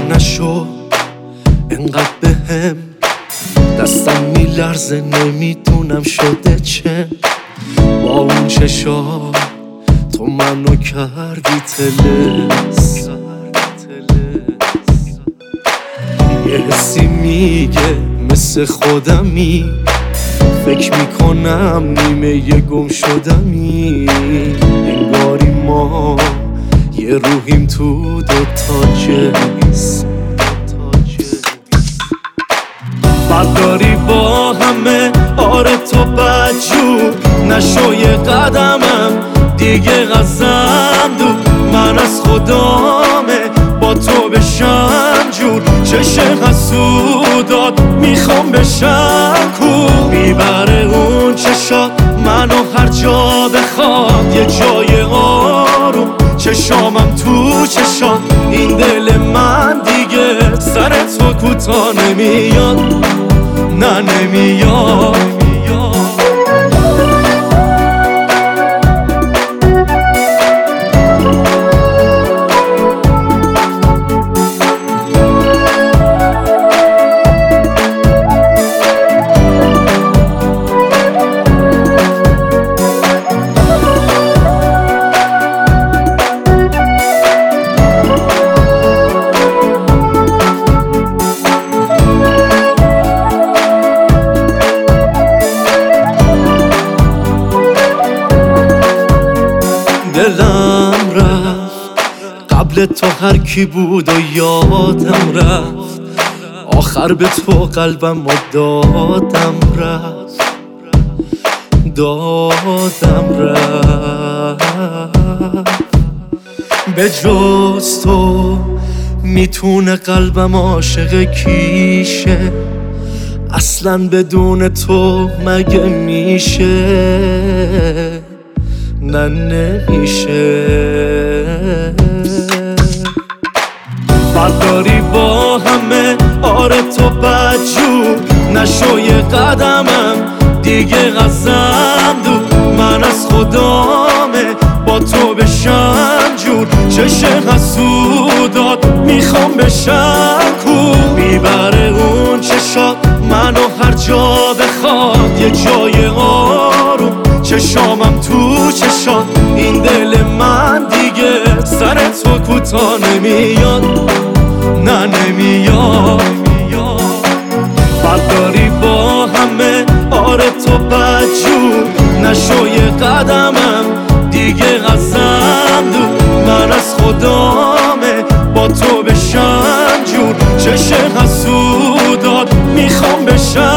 نشو انقدر بهم، دستم میلرزه نمیدونم شده چه. با اون چشا تو منو کردی تلس، یه حسی میگه مثل خودمی، فکر میکنم نیمه گم شدمی. انگاری ما یه روحیم تو دوتا جنس، برداری با همه آره تو بدجور نشو یه قدمم دیگه غزم دور. من از خدامه با تو بشم جور، چشم حسودات میخوام بشم کور. میبره اون چشات منو هر جا بخواد، یه جای آروم چشامم تو چشات. این دل من دیگه سر تو کوتاه نمیاد، نه نمیاد. دلم رفت قبل تو هر کی بود و یادم رفت، آخر به تو قلبم و دادم رفت. به جز تو میتونه قلبم عاشق کیشه، اصلا بدون تو مگه میشه؟ نه نمیشه. برداری با همه آره تو بدجور نشو یه قدمم دیگه غزم دور. من از خدامه با تو بشم جور، چشم حسودات میخوام بشم کور. میبره اون چشات منو هر جا بخواد، یه جای آروم چشامم تو چشات. این دل من دیگه سر تو کوتاه نمیاد، نه نمیاد. برداری با همه آره تو بدجور نشو یه قدمم دیگه غزم دور. من از خدامه با تو بشم جور، چشم حسودات میخوام بشم